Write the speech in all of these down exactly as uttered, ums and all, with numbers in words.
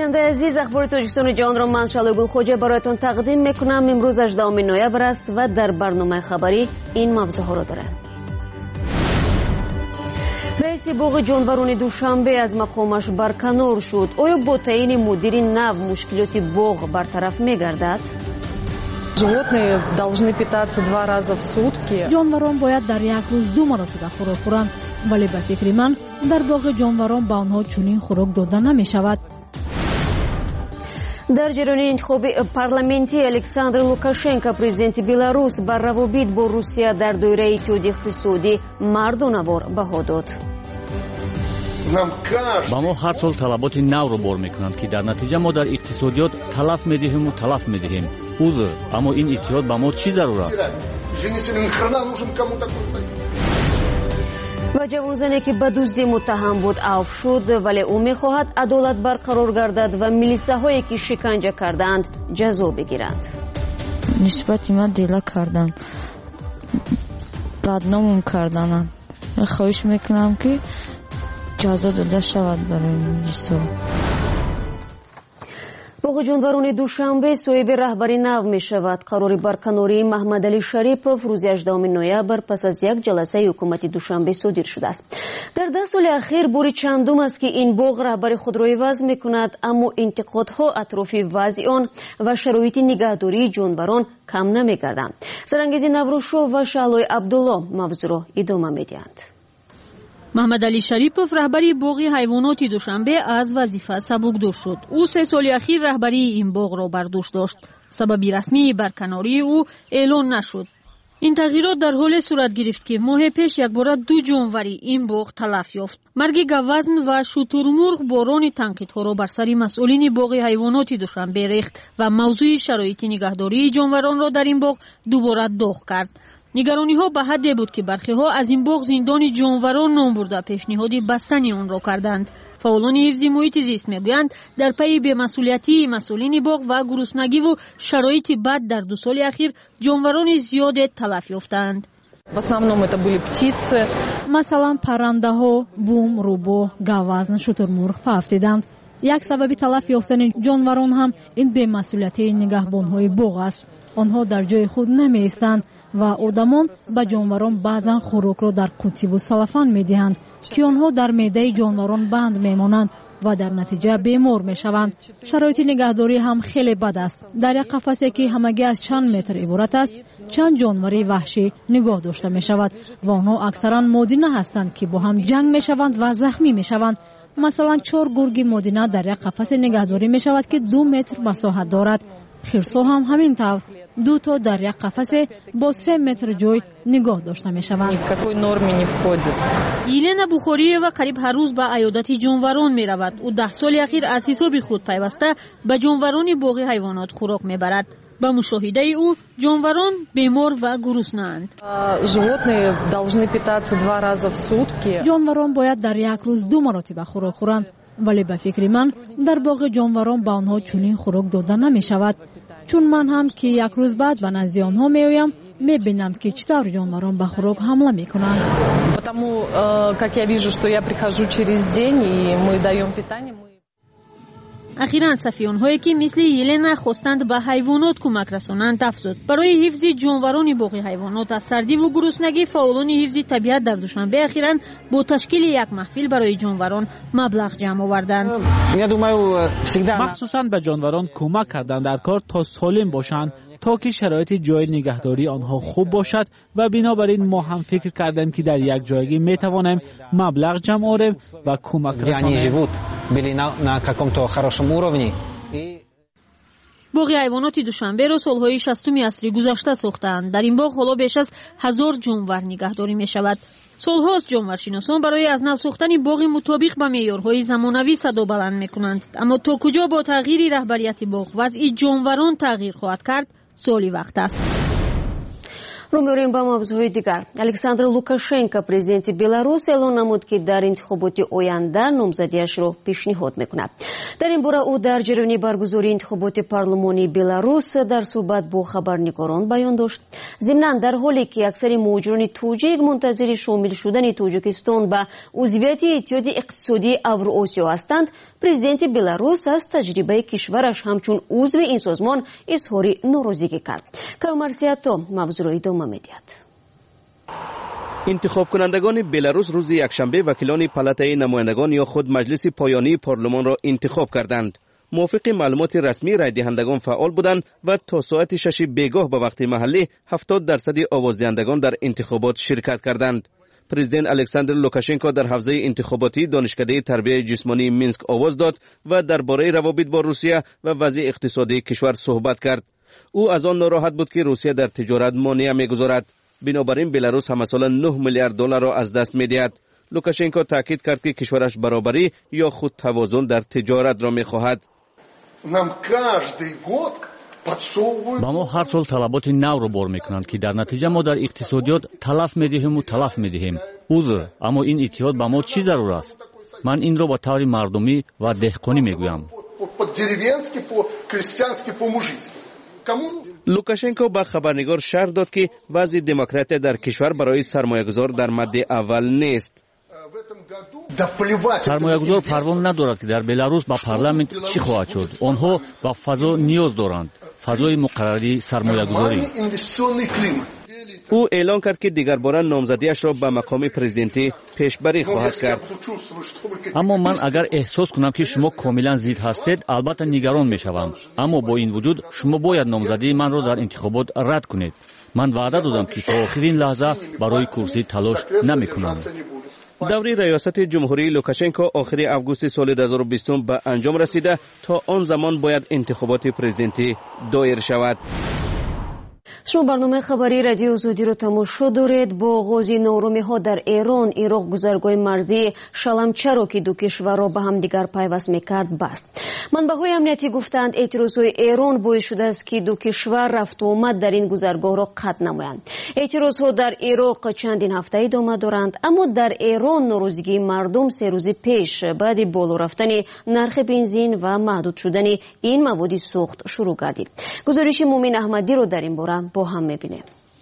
بیننده عزیز، اخبار تاجیکستان و جهان را من شالوگل خوجه برایتان تقدیم میکنم. امروز هجدهم نوامبر است و در برنامه خبری این موضوع ها را داره. رئیس باغ جانوران دوشنبه از مقامش برکنار شد. آیا با تعیین مدیر نو مشکلات باغ برطرف میگردد؟ Животные должны питаться два раза в сутки. جانوران باید در یک روز دو مرتبه خوراک خورند، ولی به فکر من در باغ جانوران به آنها چنین خوراک داده نمی شود. در جریان انتخاب پارلمانتی الکساندر لوکاشنکو پرزیدنت بلاروس بر روابط با روسیه در دایره اتحادیه اقتصادی مردانوار بها داد. با ما هر سال طلبات نو رو بار میکنند که در نتیجه ما در اقتصادیات تلف میدهیم و تلف میدهیم. عذر، اما این اتحاد با ما چی ضرور است؟ و جوان زنی که به دزدی متهم بود عفو شد، ولی او میخواهد عدالت برقرار گردد و میلیسه هایی که شکنجه کردند جزا بگیرند. نسبت ما دیلا کردن، بدنامم کردن. خواهش میکنم که جزا داده شود برای میلیسا. باغ جانوران دوشنبه صاحب رهبری نو می شود. قرار برکناری محمد علی شریپов روز هجدهم نوامبر پس از یک جلسه حکومت دوشنبه صادر شده است. در ده سال اخیر بار چندم است که این باغ رهبری خود را عوض می کند، اما انتقادها اطراف وضع آن و شرایط نگهداری جانوران کم نمی گردند. سرانگیزی نوروشو و شعلای عبدالله موضوع را ادامه می دهند. محمد علی شریپов رهبری باغ حیوانات دوشنبه از وظیفه سبکدار شد. او سه سال اخیر رهبری این باغ را بر دوش داشت. سبب رسمی برکناری او اعلان نشد. این تغییرات در حال صورت گرفت که ماه پیش یک بار دو جانوری این باغ تلف یافت. مرگ گوزن و شترمرغ باران تنقیدها را بر سر مسئولین باغ حیوانات دوشنبه ریخت و موضوع شرایط نگهداری جانوران را در این باغ دوباره داغ کرد. نگرانی ها به حدی بود که برخی ها از این باغ زندان جانوران نام برده پیشنهاد بستن آن را کردند. فعالان حفظ محیط زیست میگویند در پی بی‌مسئولیتی مسئولین باغ و گرسنگی و شرایط بد در دو سال اخیر جانوران زیاد تلف یافتند. В основном это были птицы. مثلا پرنده ها، بوم، روباه، گوزن، شترمرغ فافتیدند. یک سبب تلف یافتن جانوران هم این بی‌مسئولیتی نگهبان های باغ است. آنها در جای خود نمی ایستند و آدمان به جانوران بعضا خوراک را در قوطی و سلفان می دهند که آنها در معده جانوران بند می مانند و در نتیجه بیمار می شوند. شرایط نگهداری هم خیلی بد است. در یک قفسی که همگی از چند متر عبارت است، چند جانوری وحشی نگاه داشته می شود و آنها اکثرا مادینه هستند که با هم جنگ می شوند و زخمی می شوند. مثلا چهار گرگ مادینه در یک قفس نگهداری می شود که دو متر مساحت دارد. خرس‌ها هم همین طور دو تا در یک قفس با سه متر جای نگاه داشته می شوند. یلنا بخاری و قریب هر روز به عیادت جانوران می رود. او ده سال اخیر از حساب خود پیوسته به جانوران باغ حیوانات خوراک می برد. با مشاهده او جانوران بیمار و گرسنه‌اند. جانوران باید در یک روز دو مرتبه خوراک خورند، ولی به فکر من در باغ جانوران به آنها چنین خوراک داده نمی شود، چون من هم که یک روز بعد به نزد آنها می آیم می بینم که چطور جانوران به خوراک حمله می کنند. Потому как я вижу, что я прихожу через день и мы даем питание. اخیراً سفیان‌هایی که مثل یلنا خواستند به حیوانات کمک رسانند افزود. برای حفظ جانوران باغ حیوانات از سردی و گرسنگی فعالان حفظ طبیعت در دوشنبه اخیراً با تشکیل یک محفل برای جانوران مبلغ جمع آوردند. مخصوصاً به جانوران کمک کردند در کار تا سالم باشند تا که شرایط جای نگهداری آنها خوب باشد و بنابراین ما هم فکر کردیم که در یک جایگی می توانیم مبلغ جمع آوریم و کمک رسانیم. باغ حیوانات دوشنبه را سالهای شصتم عصر گذشته ساختند. در این باغ حالا بیش از هزار جانور نگهداری می شود. سالهاست جانورشناسان برای از نو ساختن باغ مطابق به معیارهای زمانوی صدا بلند می کنند. اما تا کجا با تغییر رهبریت باغ وضع جانوران تغییر خواهد کرد سوالی وقت است. رو می‌ریم با موضوع دیگر. الکساندر لوکاشنکو پرزیدنت بلاروس اعلام نمود که در انتخابات آینده نامزدیش را پیشنهاد می‌کند. در این باره او در جریان برگزاری انتخابات پارلمانی بلاروس در صحبت با خبرنگاران بیان داشت. ضمناً در حالی که اکثر مهاجران توجیک منتظر شامل شدن تاجیکستان به عضویت اتحاد اقتصادی اوراسیا هستند، президенти беларус аз таҷрибаи кишвараш ҳамчун узви ин созмон изҳори норозигӣ кард. кавмарсиато мавзӯро идома медиҳад. интихобкунандагони беларус рӯзи якшанбе вакилони палатаи намояндагон ё худ маҷлиси поёнии парлумонро интихоб карданд. мувофиқи маълумоти расмӣ райдиҳандагон фаъол буданд ва то соати шаши бегоҳ ба вақти маҳаллӣ ҳафтод дарсади овоздиҳандагон дар интихобот ширкат карданд. президент Александр Лукашенко дар ҳавзаи интихоботии донишкадаи тарбияи ҷисмонии Минск овоз дод ва дар бораи равобит бо Русия ва вазъи иқтисодии кишвар суҳбат кард. ӯ аз он нороҳат буд, ки Русия дар тиҷорат монеа мегузорад. бинобар ин беларус ҳамасола нӯҳ миллиард долларро аз даст медиҳад. Лукашенко таъкид кард, ки кишвараш баробарӣ ё худ тавозун дар тиҷоратро мехоҳад. ба мо ҳар сол талаботи навро бор мекунанд, ки дар натиҷа мо дар иқтисодиёт талаф медиҳиму талаф медиҳем. узр, аммо ин иттиҳод ба мо чӣ зарур аст? ман инро ба таври мардумӣ ва деҳқонӣ мегӯям. лукашенко ба хабарнигор шарҳ дод, ки вазъи демократия дар кишвар барои сармоягузор дар мадди аввал нест. сармоягузор парвон надорад, ки дар беларус ба парламент чӣ хоҳад шуд. онҳо ба фазо ниёз доранд, фазои муқаррарии сармоягузорӣ. ӯ эълон кард, ки дигарбора номзадиашро ба мақоми президентӣ пешбарӣ хоҳад кард. аммо ман агар эҳсос кунам, ки шумо комилан зид ҳастед, албатта нигарон мешавам. аммо бо ин вуҷуд шумо бояд номзадии манро дар интихобот рад кунед. ман ваъда додам, ки то охирин лаҳза барои курсӣ талош намекунам. даври раёсати ҷумҳурии Лукашенко охири августи соли ду ҳазору бистум ба анҷом расида. то он замон бояд интихоботи президентӣ доир шавад. шумо барномаи хабари радиои озодиро тамошо доред. бо оғози нооромиҳо дар Эрон, Ироқ гузаргоҳи марзии Шаламчаро, ки ду кишварро ба ҳамдигар пайваст мекард, баст. манбаъҳои амниятӣ гуфтанд, эътирозҳои Эрон боис шудааст, ки ду кишвар рафтуомад дар ин гузаргоҳро қатъ намоянд. эътирозҳо дар Ироқ чандин ҳафта идома доранд, аммо дар Эрон норозигии мардум се рӯзи пеш баъди боло рафтани нархи бензин ва маҳдуд шудани ин маводи сӯхт шурӯъ гардид. гузориши Мумин Аҳмадиро дар ин бора با هم می‌بینیم.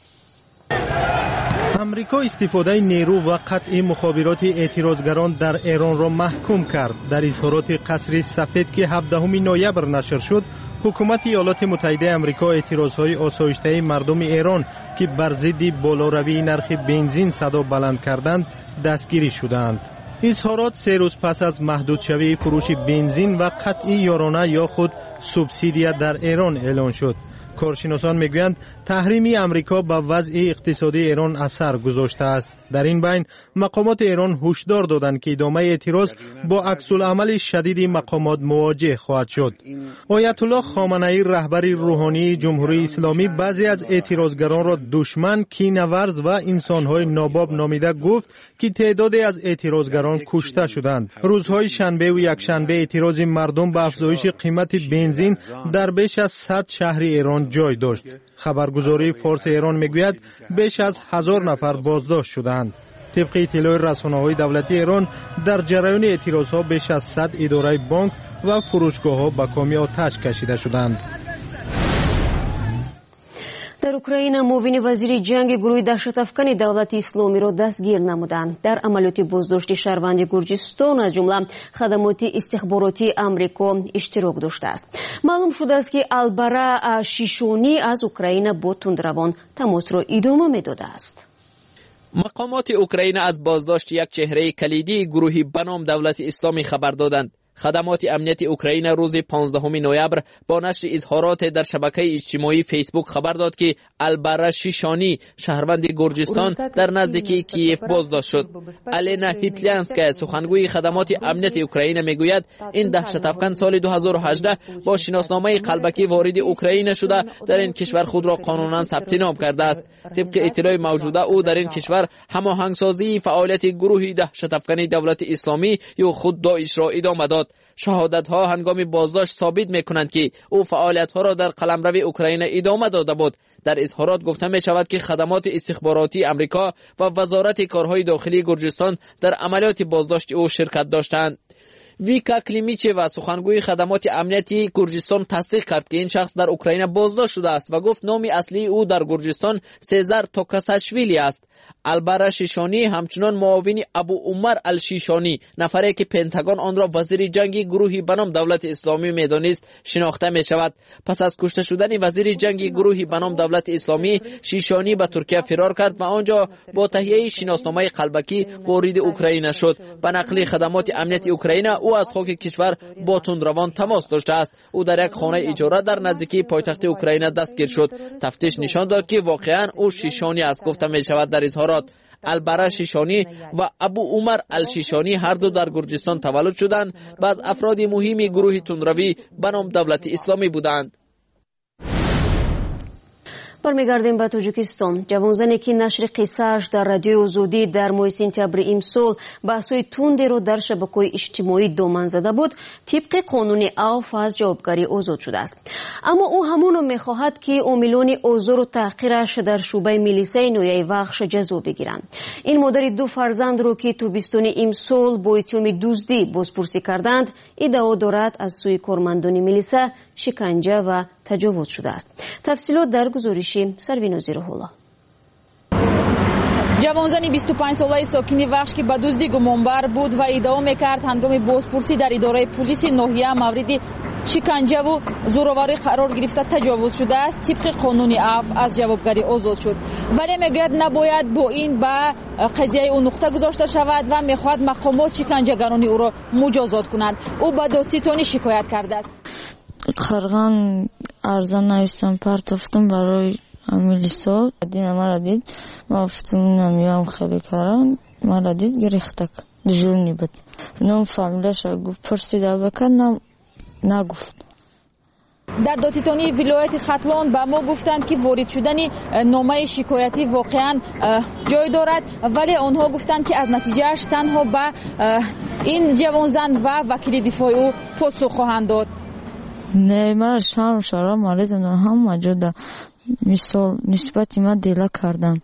امریکا استفاده نیرو و قطع مخابرات اعتراضگران در ایران را محکوم کرد. در اظهارات قصر سفید که هفدهم نوامبر نشر شد، حکومت ایالات متحده آمریکا اعتراضهای آسایشته مردم ایران که بر ضد بالاروی نرخ بنزین صدا بلند کردند دستگیری شدند. اظهارات سه روز پس از محدود شوی فروش بنزین و قطع یارانه یا خود سوبسیدیا در ایران اعلان شد. کارشناسان میگویند تحریم امریکا به وضع اقتصادی ایران اثر گذاشته است. در این بین مقامات ایران هشدار دادند که ادامه اعتراض با عکس‌العمل شدید مقامات مواجه خواهد شد. آیت الله خامنه‌ای رهبر روحانی جمهوری اسلامی بعضی از اعتراضگران را دشمن، کینه‌ورز و انسان‌های ناباب نامیده گفت که تعدادی از اعتراضگران کشته شدند. روزهای شنبه و یکشنبه اعتراض مردم به افزایش قیمت بنزین در بیش از صد شهر ایران جای داشت. خبرگزاری فارس ایران میگوید بیش از هزار نفر بازداشت شدند. طبق اطلاع رسانه‌های دولتی ایران در جریان اعتراضها بیش از صد اداره بانک و فروشگاه‌ها به کامی آتش کشیده شدند. در اوکراین معاون وزیر جنگ گروه دهشت‌افکن دولت اسلامی را دستگیر نمودند. در عملیات بازداشت شهروند گرجستان از جمله خدمات استخباراتی آمریکا اشتراک داشته است. معلوم شده است که البرا شیشونی از اوکراین با تندروان تماس را ادامه می‌داده است. مقامات اوکراین از بازداشت یک چهره کلیدی گروهی به نام دولت اسلامی خبر دادند. خدمات امنیت اوکراین روز پانزدهم نوامبر با نشر اظهارات در شبکه اجتماعی فیسبوک خبر داد که البرا شیشانی شهروند گرجستان در نزدیکی کیف بازداشت شد. الینا هیتلینسکا سخنگوی خدمات امنیت اوکراین میگوید این دهشت‌افکن سال دو هزار و هجده با شناسنامه قلبکی وارد اوکراین شده در این کشور خود را قانونا ثبت نام کرده است. طبق اطلاع موجوده او در این کشور هماهنگسازی فعالیت گروه دهشت‌افکن دولت اسلامی یا خود داعش را ادامه داد. شهادت ها هنگام بازداشت ثابت میکنند که او فعالیت ها را در قلمرو اوکراین ادامه داده بود. در اظهارات گفته می شود که خدمات استخباراتی امریکا و وزارت کارهای داخلی گرجستان در عملیات بازداشت او شرکت داشتند. ویکا کلیمیچوا سخنگوی خدمات امنیتی گرجستان تصدیق کرد که این شخص در اوکراین بازداشت شده است و گفت نام اصلی او در گرجستان سزار توکاساشویلی است. البرا شیشانی همچنان معاون ابو عمر الشیشانی، نفری که پنتاگون آن را وزیر جنگی گروهی به نام دولت اسلامی میدانست، شناخته می شود. پس از کشته شدن وزیر جنگی گروهی به نام دولت اسلامی، شیشانی به ترکیه فرار کرد و آنجا با تهیه شناسنامه قلبکی وارد اوکراین شد. به نقل خدمات امنیتی اوکراین، او از خاک کشور با تندروان تماس داشته است. او در یک خانه اجاره در نزدیکی پایتخت اوکراین دستگیر شد. تفتیش نشان داد که واقعا او شیشانی است. گفته می شود در اظهارات البرا شیشانی و ابو عمر الشیشانی هر دو در گرجستان تولد شدند و از افراد مهمی گروه تندروی به نام دولت اسلامی بودند. برمیگردیم به تاجیکستان. جوانزنی که نشر قصه‌اش در رادیوی آزادی در ماه سپتامبر امسال بحث‌های تندی را در شبکه‌های اجتماعی دامن زده بود، طبق قانون عفو از جوابگاری آزاد شده است. اما او همون می‌خواهد که عاملان آزار و تحقیرش در شعبه میلیسای نویای وخش جزا بگیرند. این مادر دو فرزند را که تابستان امسال با اتهام دزدی بازپرسی کردند، ادعا دارد از سوی کارمندان میلیسا شکنجه و تجاوز شده است. تفصیلات در گزارش سروینوزی روح‌الله. جوانزنی بیست و پنج ساله ساکن وخش که به دزدی گمانبر بود و ادعا میکرد هنگام بازپرسی در اداره پلیس ناحیه مورد شکنجه و زورآوری قرار گرفته تجاوز شده است، طبق قانون عفو از جوابگاری آزاد شد. ولی میگوید نباید با این به قضیه او نقطه گذاشته شود و میخواهد مقامات شکنجهگران او را مجازات کنند. او به دادستانی شکایت کرده است. قرغان ارزان نوشتم پرتافتم برای میلیسا. دین مرا دید، ما افتم نمیام خیلی کاران مرا دید گریختک دجور نیبت نام فامیلش گفت پرسیده بکن نم نگفت. در دادستانی ولایت ختلان به ما گفتند که وارد شدن نامه شکایتی واقعا جای دارد، ولی آنها گفتند که از نتیجهش تنها به این جوانزن و وکیل دفاع او پاسخ خواهند داد. نه مرا شرم شرم مالیزم هم موجوده. مثال نسبت ما دیلا کردن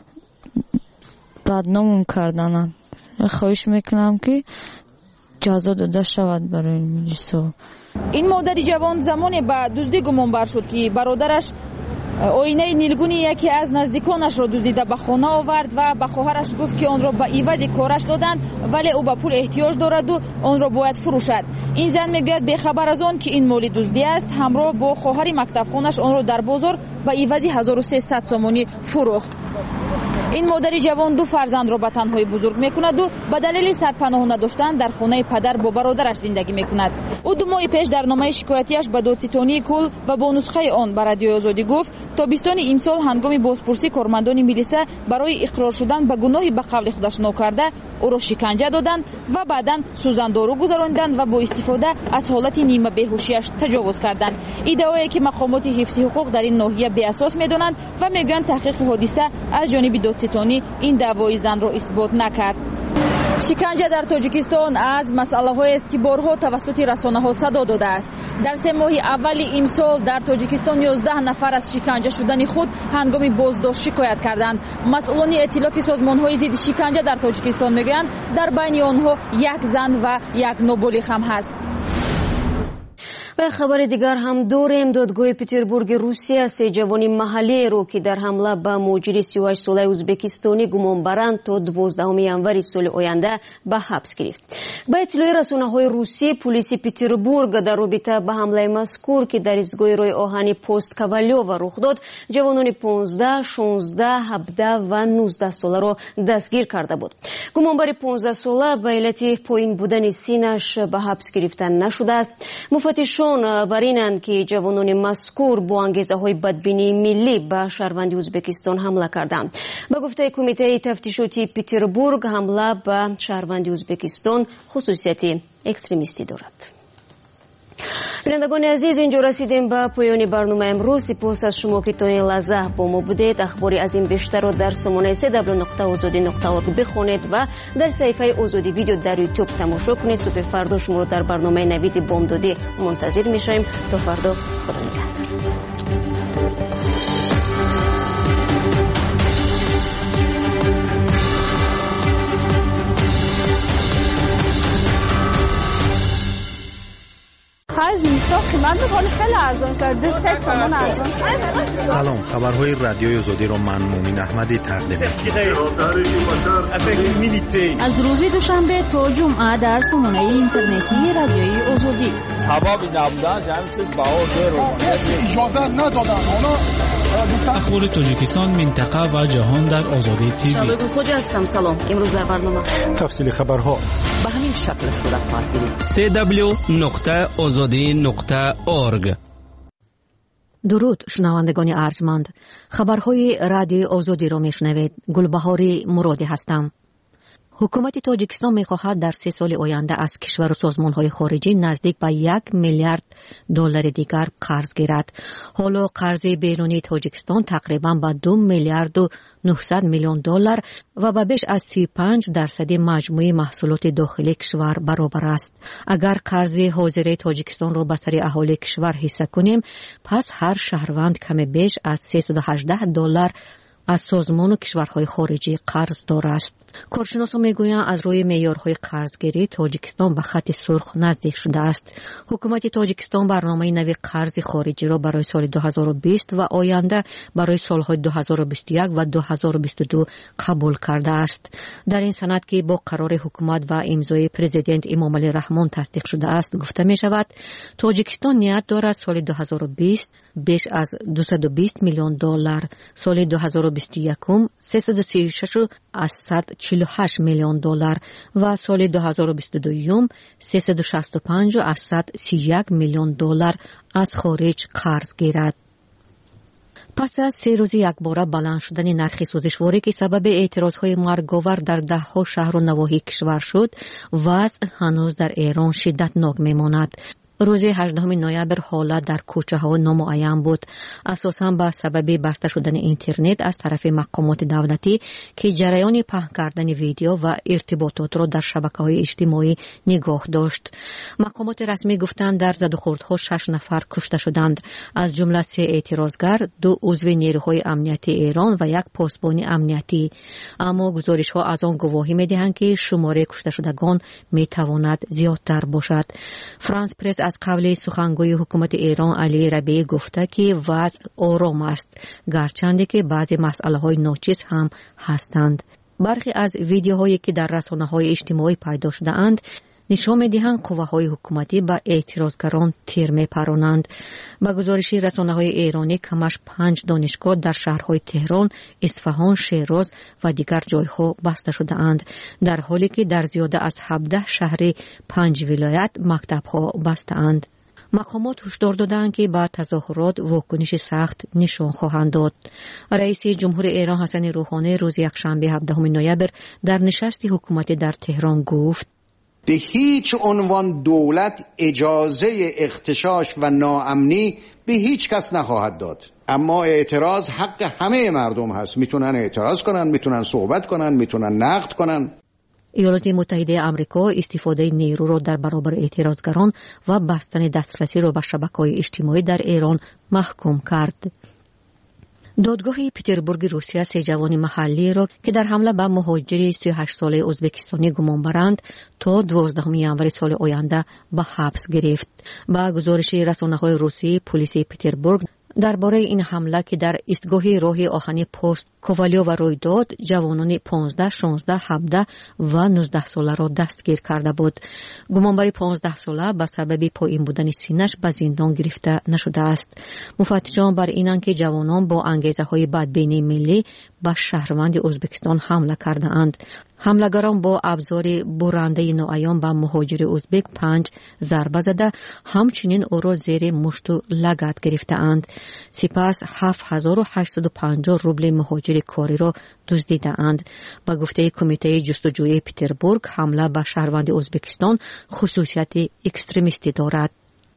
بدنامون کردن. خواهش میکنم که جزا داده شود برای میلیسا. این مادر جوان زمانی به دزدی گمانبر شد که برادرش آینه نیلگونی یکی از نزدیکانش را دزدیده به خانه آورد و به خواهرش گفت که آن را به عوض کارش دادند، ولی او به پول احتیاج دارد و آن را باید فروشد. این زن میگوید بخبر از آن که این مال دزدی است، همراه با خواهر مکتب خانش آن را در بازار به عوض هزار و سیصد سومانی فروخت. این مادر جوان دو فرزند را به تنهایی بزرگ میکند و به دلیل سرپناه نداشتن در خانه پدر با برادرش زندگی میکند. او دو ماه پیش در نامه شکایتیش به دادستانی کل و با نسخه آن به رادیوی آزادی گفت تابستان امسال هنگام بازپرسی کارمندان میلیسا برای اقرار شدن به گناهی به قول خودش ناکرده او را شکنجه دادند و بعداً سوزاندارو گذراندند و با استفاده از حالت نیمه بیهوشیش تجاوز کردند. ادعایی که مقامات حفظ حقوق در این ناحیه بی اساس میدانند و میگویند تحقیق حادثه از جانب دادستانی این دعوای زن را اثبات نکرد. شکنجه در تاجیکستان از مسئله‌هایی است که بارها توسط رسانه‌ها صدا داده است. در سه ماه اول امسال در تاجیکستان یازده نفر از شکنجه شدن خود هنگام بازداشت شکایت کردند. مسئولان ائتلاف سازمان‌های ضد شکنجه در تاجیکستان میگویند در بین آنها یک زن و یک نابالغ هم هست. و خبر دیگر هم داریم. دادگاه پتربورگ روسیه سه جوان محلی رو که در حمله به مهاجر سی و هشت ساله ازبکستانی گمانبرند تا دوازدهم ژانویه سال آینده به حبس گرفت. با اطلاع رسانه‌های روسی، پلیس پتربورگ در رابطه با حمله مذکور که در ایستگاه راه آهنی پست کاوالیووا رخ داد، جوانان پانزده، شانزده، هفده و نوزده ساله را دستگیر کرده بود. گمانبر پانزده ساله به علت پایین بودن سینش به حبس گرفته نشده است. مفتشان بر اینند که جوانان مذکور با انگیزه‌های بدبینی ملی به شهروندی ازبکستان حمله کردند. به گفته کمیته تفتیشاتی پتربورگ، حمله به شهروندی ازبکستان خصوصیت اکستریمیستی دارد. بینندگان عزیز، اینجا رسیدیم به پایان برنامه امروز. سپاس از شما که تا این لحظه با ما بودید. اخباری از این بیشتر رو در سامانه سه دبلیو نقطه آزادی نقطه اورگ بخونید و در صفحه آزادی ویدیو در یوتیوب تماشا کنید. صبح فردا شما رو در برنامه نوید بامدادی منتظر میشیم. تا فردا، خدا نگهدار. من می‌خوام خیلی ارزان شده سه تومن ارزان شده. سلام، خبرهای رادیوی آزادی را من مومین احمدی تقدیم می‌کنم. از روز دوشنبه تا جمعه در سامانه اینترنتی رادیوی آزادی. سبب نبودن جمع شد باور رو اجازه ندادن. اخبار تاجیکستان، منطقه و جهان در آزادی تیوی. شبگون خوجا هستم. سلام. امروز در برنامه تفصیل خبرها به همین شکل صورت خواهد گرفت. سی دبلیو نقطه آزادی نقطه اورگ. درود شنوندگان ارجمند، خبرهای رادیوی آزادی را میشنوید. گلبهاری مرادی هستم. حکومت تاجیکستان می‌خواهد در سه سال آینده از کشور و سازمان‌های خارجی نزدیک به یک میلیارد دلار دیگر قرض گیرد. حالا قرض بیرونی تاجیکستان تقریباً به دو میلیارد و نهصد میلیون دلار و به بیش از سی و پنج درصد مجموعی محصولات داخلی کشور برابر است. اگر قرض حاضر تاجیکستان را به سر اهالی کشور حساب کنیم، پس هر شهروند کم بیش از سیصد و هجده دلار از سازمان و کشورهای خارجی قرض دارد است. کارشناسان میگویند از روی معیارهای قرضگیری تاجیکستان به خط سرخ نزدیک شده است. حکومت تاجیکستان برنامه نوی قرض خارجی را برای سال دو هزار و بیست و آینده برای سالهای دو هزار و بیست و یک و دو هزار و بیست و دو قبول کرده است. در این سند که با قرار حکومت و امضای پرزیدنت امام علی رحمان تصدیق شده است، گفته می شود تاجیکستان نیت دارد سال دو هزار و بیست بیش از دویست و بیست میلیون دلار، سال دو هزار و بیست و یک سیصد و سی و شش و صد و چهل و هشت میلیون دلار و سال دو هزار و بیست و دو سیصد و شصت و پنج و صد و سی و یک میلیون دلار از خارج قرض گیرد. پس از سه روز یک باره بلند شدن نرخ سوزشواری که سبب اعتراضهای مرگ‌آور در ده‌ها شهر و نواحی کشور شد، وضع هنوز در ایران شدتناک میماند. روز هجدهم نوامبر حالت در کوچه ها نامعین بود، اساساً به سبب بسته شدن اینترنت از طرف مقامات دولتی که جریان پهن کردن ویدیو و ارتباطات را در شبکه‌های اجتماعی نگاه داشت. مقامات رسمی گفتند در زد و خوردها شش نفر کشته شدند، از جمله سه اعتراضگر، دو عضو نیروهای امنیتی ایران و یک پاسبان امنیتی. اما گزارش‌ها از آن گواهی می‌دهند که شماره کشته شدگان می‌تواند زیادتر باشد. فرانس پرس از قبل سخنگوی حکومت ایران علی ربیعی گفته که وضع آرام است، گرچند که بعضی مسئله‌های ناچیز هم هستند. برخی از ویدیوهایی که در رسانه‌های اجتماعی پیدا شده‌اند نشان می‌دهند قوه‌های حکومتی به اعتراضگران تیر می‌پرانند. با گزارش رسانه‌های ایرانی کمش پنج دانشگاه در شهرهای تهران، اصفهان، شیراز و دیگر جایها بسته شده‌اند، در حالی که در زیاده از هفده شهر پنج ولایت مکتب‌ها بسته‌اند. مقامات هشدار دادند که با تظاهرات واکنش سخت نشان خواهند داد. رئیس جمهور ایران حسن روحانی روز یکشنبه هفدهم نوامبر در نشست حکومتی در تهران گفت: به هیچ عنوان دولت اجازه اغتشاش و ناامنی به هیچ کس نخواهد داد. اما اعتراض حق همه مردم هست، میتونن اعتراض کنن، میتونن صحبت کنن، میتونن نقد کنن. ایالات متحده آمریکا استفاده نیرو را در برابر اعتراضگران و بستن دسترسی را به شبکه‌های اجتماعی در ایران محکوم کرد. دادگاه پترزبورگ روسیه سه جوان محلی را که در حمله به مهاجر سی و هشت ساله ازبکستانی گمان برند تا دوازدهم ژانویه سال آینده به حبس گرفت. با گزارش رسانه‌های روسی، پلیس پترزبورگ درباره این حمله که در ایستگاه راه آهنی پست کووالیووا روی داد، جوانان پانزده، شانزده، هفده و نوزده ساله را دستگیر کرده بود. گمانبر پانزده ساله به سبب پایین بودن سینه‌اش به زندان گرفته نشده است. مفتشان بر اینند که جوانان با انگیزه‌های بدبینی ملی به شهروند ازبکستان حمله کرده اند. حملگران با ابزار برنده ناعیان به مهاجر ازبک پنج ضربه زده، همچنین او را زیر مشت و لگد گرفته اند. سپس هفت هزار و هشتصد و پنجاه روبل مهاجر کاری را دزدیده اند. با گفته کمیته جستجوی پترزبورگ، حمله به شهروند ازبکستان خصوصیت اکستریمیستی دارد.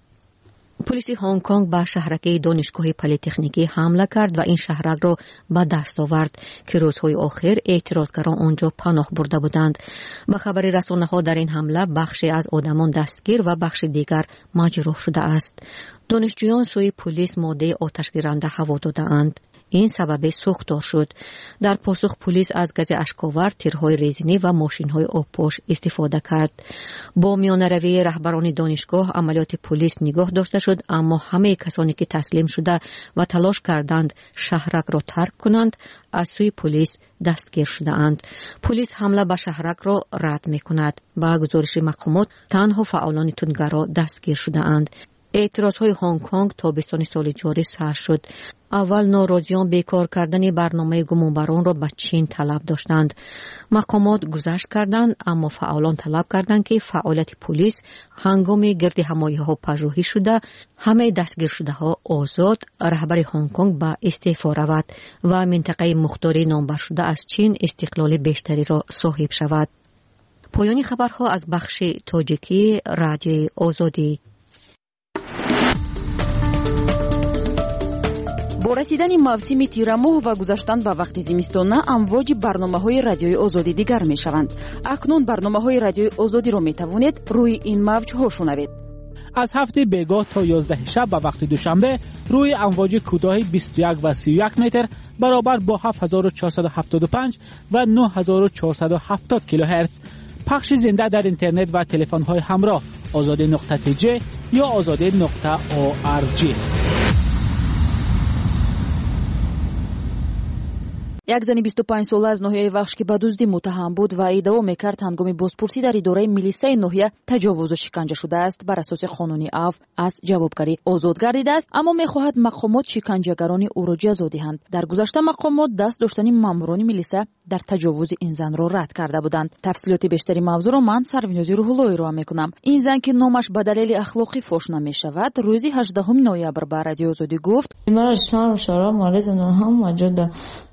پلیس هنگ کنگ به شهرک دانشگاه پلی‌تکنیکی حمله کرد و این شهرک را به دست آورد که روزهای آخر اعتراضگران آنجا پناه برده بودند. به خبر رسانه‌ها در این حمله بخشی از آدمان دستگیر و بخش دیگر مجروح شده است. دانشجویان سوی پلیس ماده آتشگیرنده هوا داده‌اند. این سبب سوختار شد. در پاسخ پلیس از گاز اشک‌آور، تیرهای رزینی و ماشین‌های آبپاش استفاده کرد. با میانه‌روی رهبران دانشگاه عملیات پلیس نگاه داشته شد، اما همه کسانی که تسلیم شده و تلاش کردند شهرک را ترک کنند از سوی پلیس دستگیر شده‌اند. پلیس حمله به شهرک را رد می‌کند. با گزارش مقامات تنها فعالان تندگرا دستگیر شده‌اند. اعتراضهای هنگ کنگ تابستان سال جاری سر شد. اول ناراضیان بیکار کردن برنامه گمانبران را به چین طلب داشتند. مقامات گذشت کردند، اما فعالان طلب کردند که فعالیت پلیس هنگام گرد همایی‌ها پژوهی شده، همه دستگیر شده ها آزاد، رهبر هنگ کنگ به استعفا رود و منطقه مختاری نامبر شده از چین استقلال بیشتری را صاحب شود. پایان خبرها از بخش تاجیکی رادیوی آزادی. با رسیدن موسم تیرماه و گذشتن به وقت زمستانه امواج برنامه‌های رادیوی آزادی دیگر می‌شوند. اکنون برنامه‌های رادیوی آزادی را می‌توانید روی این موج‌ها شنوید. از هفته بیگاه تا یازده شب به وقت دوشنبه روی امواج کوتاه بیست و یک و سی و یک متر برابر با هفت هزار و چهارصد و هفتاد و پنج و نه هزار و چهارصد و هفتاد کیلوهرتز پخش زنده در اینترنت و تلفن‌های همراه آزادی نقطه تی جی یا آزادی نقطه او آر جی. یک زن بیست و پنج ساله از ناحیه وخش که به دزدی متهم بود و ادعا میکرد هنگام بازپرسی در اداره میلیسای ناحیه تجاوز و شکنجه شده است، بر اساس قانونی عفو از جوابگری آزاد گردیده است، اما میخواهد مقامات شکنجهگران او را جزا دهند. در گذشته مقامات دست داشتن ماموران میلیسا در تجاوز این زن را رد کرده بودند. تفصیلات بیشتری موضوع را من سرونیازی روح‌اللهی را میکنم. این زن که نامش به دلیل اخلاقی فحش نمیشود، روز هجدهم نوامبر به رادیو آزادی گفت: مرا شهر شهر مریض هم موجود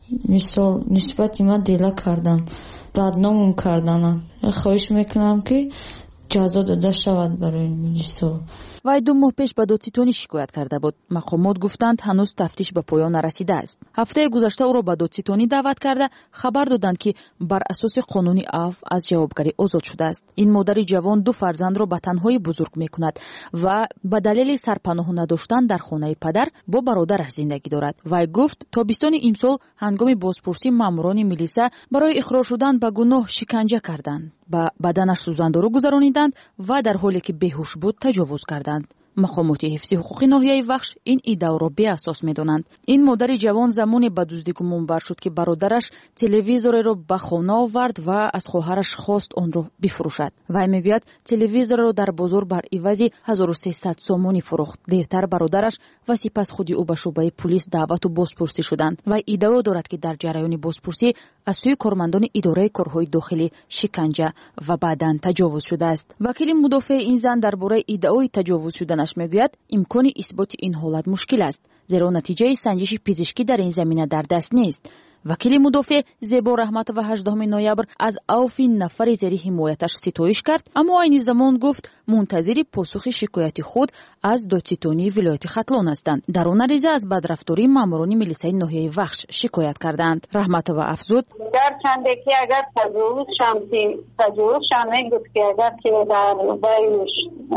مثال نسبت ما دیلا کردن، بدنام کردن. خواهش میکنم که جزا داده شود برای این مثال. وی دو ماه پیش به دادستانی شکایت کرده بود. مقامات گفتند هنوز تفتیش به پایان نرسیده است. هفته گذشته او را به دادستانی دعوت کرده خبر دادند که بر اساس قانونی عفو از جوابگری آزاد شده است. این مادر جوان دو فرزند را به تنهایی بزرگ میکند و به دلیل سرپناه نداشتن در خانه پدر با برادرش زندگی دارد. وی گفت تابستان امسال هنگام بازپرسی ماموران میلیسا برای اقرار شدن به گناه شکنجه کردند، با بدنش سوزاندارو گذرانیدند و در حالی که بیهوش بود تجاوز کردند. مقامات حفظی حقوقی ناحیه وخش این ادعا را بی اساس می‌دانند. این مادر جوان زمانی به دزدی گمانبر شد که برادرش تلویزیون را به خانه آورد و از خواهرش خواست آن را بفروشد. وی میگوید تلویزیون را در بازار بر عوض هزار و سیصد سومانی فروخت. دیرتر برادرش و سپس خودی او به شعبه پلیس دعوت و بازپرسی شدند و ادعا دارد که در جریان بازپرسی از سوی کارمندان اداره کارهای داخلی شکنجه و بعداً تجاوز شده است. وکیل مدافع این زن درباره ادعای تجاوز شدنش میگوید امکان اثبات این حالت مشکل است، زیرا نتیجه سنجش پزشکی در این زمینه در دست نیست. وکیل مدافع زیبا رحمت و هجدهم نوامبر از عفو نفر زیر حمایتش ستایش کرد، اما عین زمان گفت منتظر پاسخ شکایت خود از دادستانی ولایت ختلان هستند. در آن عریضه از بدرفتاری ماموران میلیسای ناحیه وخش شکایت کردند. رحمت و افزود: گرچنده که اگر تجاوز شمسی تجاوز شمه گفت که اگر که در بایش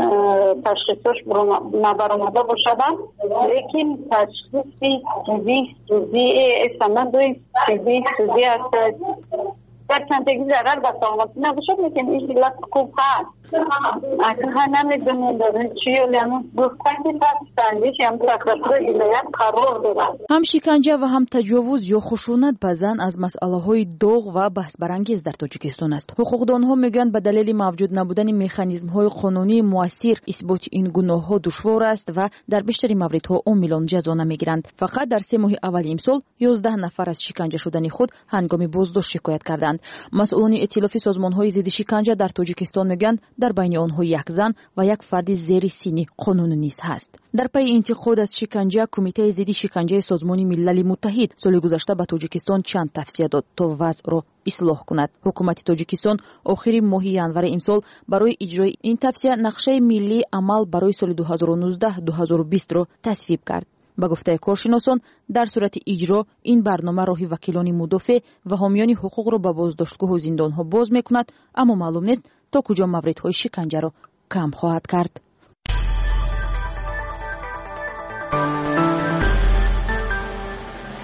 تشخیصش نبرامده باشدن، لیکن تشخیصی جزی جزی اسمن دوی جزی جزی است. گرچنده که اگر به سلامتی نباشد، لیکن این علت خوب هست. اصلا نمیدونیم داریم چی ولی گفتن که تنجیش هم تکرار ولایت قرار دارد. هم شکنجه و هم تجاوز یا خشونت به زن از مسئله های داغ و بحث برانگیز در تاجیکستان است. حقوقدانها میگویند به دلیل موجود نبودن مکانیزم های قانونی موثر اثبات این گناه ها دشوار است و در بیشتر موردها عاملان جزا نمیگیرند. فقط در سه ماه اول امسال یازده نفر از شکنجه شدن خود هنگام بازداشت شکایت کردند. مسئولان ائتلاف سازمان های ضد شکنجه در تاجیکستان میگویند در بین آنها یک زن و یک فرد زیر سنی قانون نیز هست. در پی انتقاد از شکنجه، کمیته ضد شکنجه سازمان ملل متحد سال گذشته به تاجیکستان چند توصیه داد تا وضع را اصلاح کند. حکومت تاجیکستان آخر ماه ینور امسال برای اجرای این توصیه نقشه ملی عمل برای سال دو هزار و نوزده دو هزار و بیست را تصویب کرد. به گفته کارشناسان در صورت اجرا این برنامه راه وکیلان مدافع و حامیان حقوق را به بازداشتگاه و زندانها باز میکند، اما معلوم نیست تا کجا موردهای شکنجه را کم خواهد کرد.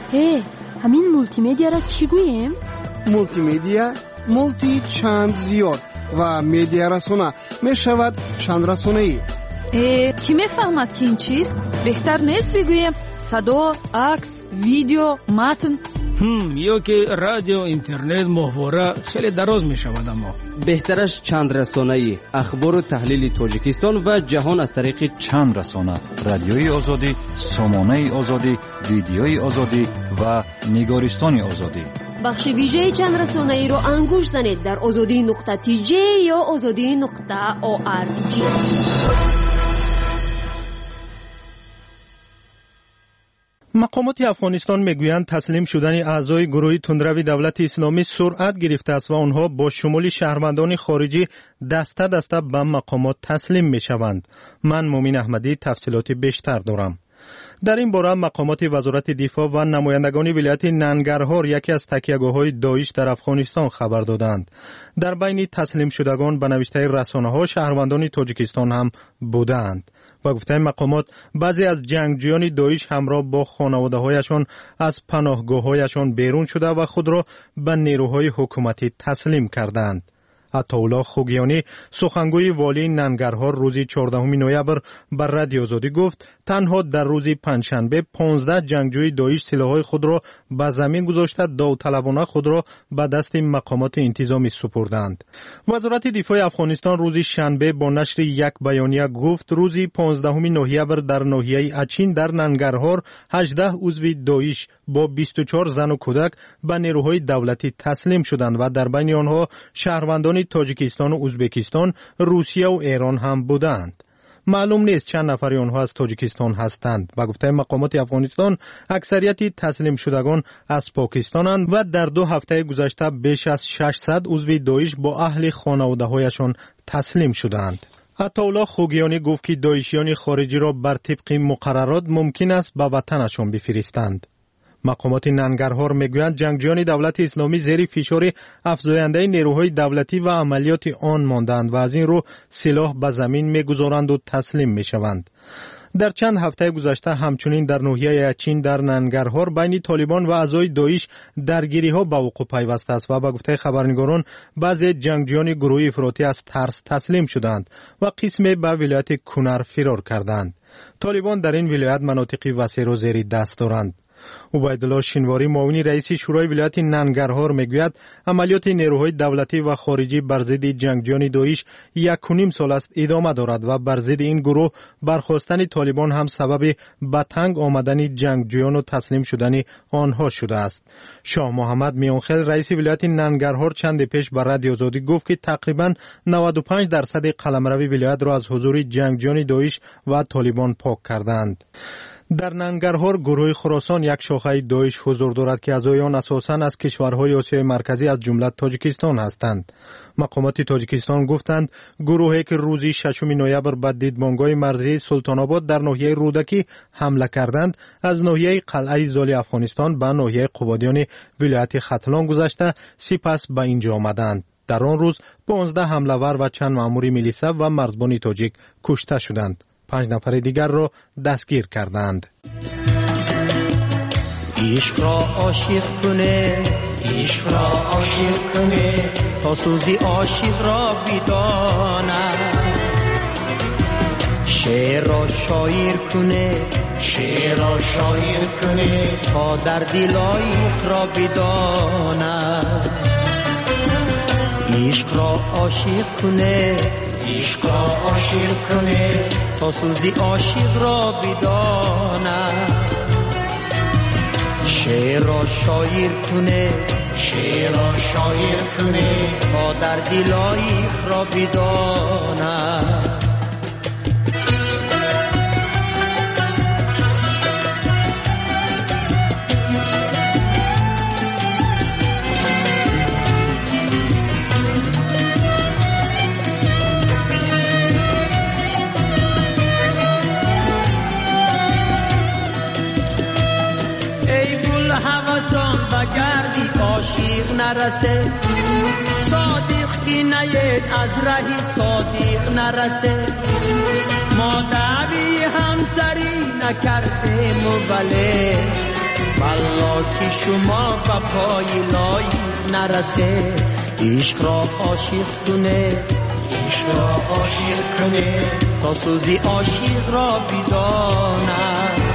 هی همین مولتی مدیا را چی گوییم؟ مولتی مدیا مولتی چند زیاد و مدیا رسانه می شود چند رسانه ای. کی می فهمد که این چیست؟ بهتر نیست بگوییم صدا، عکس، ویدیو، متن؟ هم یا که رادیو، اینترنت، محتوا خیلی دراز می شود. اما بهترش چند رسانه‌ای، اخبار و تحلیل تاجیکستان و جهان از طریق چند رسانه، رادیوی آزادی، سامانه آزادی، ویدیوی آزادی و نگارستان آزادی. بخش ویژه چند رسانه‌ای رو انگوش زنید در آزادی نقطه تی جی یا آزادی نقطه او آر جی. مقامات افغانستان میگویند تسلیم شدن اعضای گروه تندروی دولت اسلامی سرعت گرفته است و آنها با شمول شهروندان خارجی دسته دسته به مقامات تسلیم میشوند. من مومین احمدی تفصیلات بیشتر دارم. در این باره مقامات وزارت دفاع و نمایندگان ولایت ننگرهار یکی از تکیهگاه‌های داعش در افغانستان خبر دادند. در بین تسلیم شدگان به نوشته رسانه‌ها شهروندان تاجیکستان هم بودند. با گفته مقامات بعضی از جنگجویان داعش همراه با خانواده‌هایشان از پناهگاه‌هایشان بیرون شده و خود را به نیروهای حکومتی تسلیم کردند. عطاالله خوگیانی سخنگوی والی ننگرهار روز چهاردهم نوامبر بر رادیو آزادی گفت تنها در روز پنجشنبه پانزده جنگجوی داعش سلاح‌های خود را به زمین گذاشته داوطلبانه خود را به دست مقامات انتظامی سپردند. وزارت دفاع افغانستان روز شنبه با نشر یک بیانیه گفت روز پانزدهم نوامبر در ناحیه اچین در ننگرهار هجده عضو داعش با بیست و چهار زن و کودک به نیروهای دولتی تسلیم شدند و در بین آنها شهروندان تاجیکستان و ازبکستان، روسیه و ایران هم بودند. معلوم نیست چند نفر آنها از تاجیکستان هستند. با گفته مقامات افغانستان اکثریت تسلیم شدگان از پاکستانند و در دو هفته گذشته بیش از ششصد عضو داعش با اهل خانواده‌هایشان تسلیم شدند. عطاالله خوگیانی گفت که داعشیان خارجی را بر طبق مقررات ممکن است به وطنشان بفرستند. مقامات ننگرهار میگویند جنگجویان دولت اسلامی زیر فشار افزاینده نیروهای دولتی و عملیات آن ماندند و از این رو سلاح به زمین میگذارند و تسلیم میشوند. در چند هفته گذشته همچنین در ناحیه اچین در ننگرهار بین طالبان و اعضای داعش درگیری ها به وقوع پیوسته است و به گفته خبرنگاران بعضی جنگجویان گروه افراطی از ترس تسلیم شدند و قسمی به ولایت کنر فرار کردند. طالبان در این ولایت مناطق وسیع را زیر دست دارند. عبیدالله شینواری معاون رئیس شورای ولایت ننگرهار میگوید عملیات نیروهای دولتی و خارجی بر ضد جنگجویان داعش یک و نیم سال است ادامه دارد و بر ضد این گروه برخاستن طالبان هم سبب به تنگ آمدن جنگجویان و تسلیم شدن آنها شده است. شاه محمد میانخیل رئیس ولایت ننگرهار چند پیش بر رادیو آزادی گفت که تقریبا نود و پنج درصد قلمروی ولایت را از حضور جنگجویان داعش و طالبان پاک کردند. در ننگرهار گروه خراسان یک شاخه داعش حضور دارد که اعضای آن اساساً از کشورهای آسیای مرکزی از جمله تاجیکستان هستند. مقامات تاجیکستان گفتند گروهی که روز ششم نوامبر به دیدبانگاه مرزی سلطان آباد در ناحیه رودکی حمله کردند از ناحیه قلعه زالی افغانستان به ناحیه قبادیان ولایت ختلان گذشته سپس به اینجا آمدند. در آن روز پانزده حمله‌ور و چند مأمور میلیسه و مرزبان تاجیک کشته شدند. پنج نفر دیگر را دستگیر کردند. عشق را عاشق کنه، عشق را عاشق کنه، تا سوزی عاشق را بدانه. شعر را شاعر کنه، شعر را شاعر کنه، تا در دلای مخ را بدانه. عشق را عاشق کنه، عشق را عاشق کنه، تا سوزی عاشق را بدانه. شعر را شاعر کنه، شعر را شاعر کنه، تا در دلای را بدانه. گردی عاشق نرسه، صادق کی نید از راه صادق نرسه. ما دعوی همسری نکردیم ولی والله که شما به پای لای نرسه عشق را عاشق کنه عشق را عاشق کنه تا سوزی عاشق را بداند